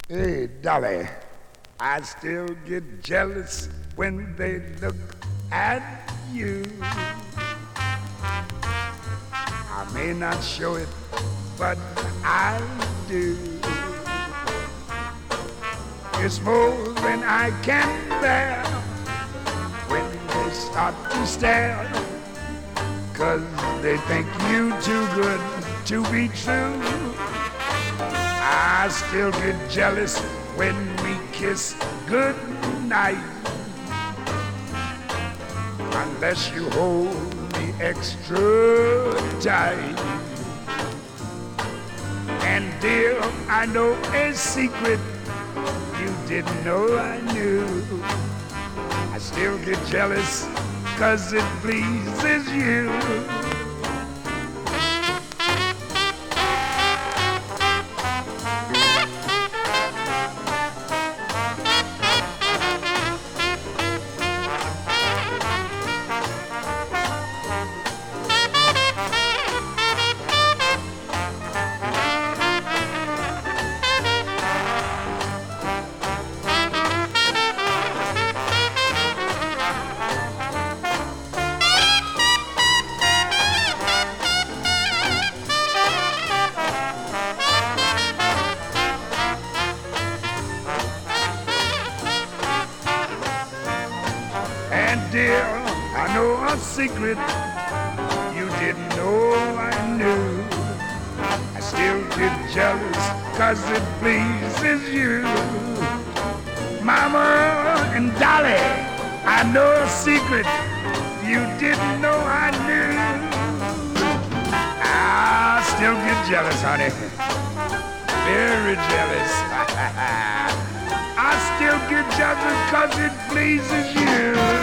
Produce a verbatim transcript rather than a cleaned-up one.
Hey, Dolly, I still get jealous when they look at you. I may not show it, but I do. It's more than I can bear when they start to stare, 'cause they think you too good to be true. I still get jealous when we kiss goodnight, unless you hold me extra tight. And dear, I know a secret you didn't know I knew. I still get jealous 'cause it pleases you. Dear, I know a secret you didn't know I knew. I still get jealous 'cause it pleases you. Mama and Dolly, I know a secret you didn't know I knew. I still get jealous, honey, very jealous. I still get jealous 'cause it pleases you.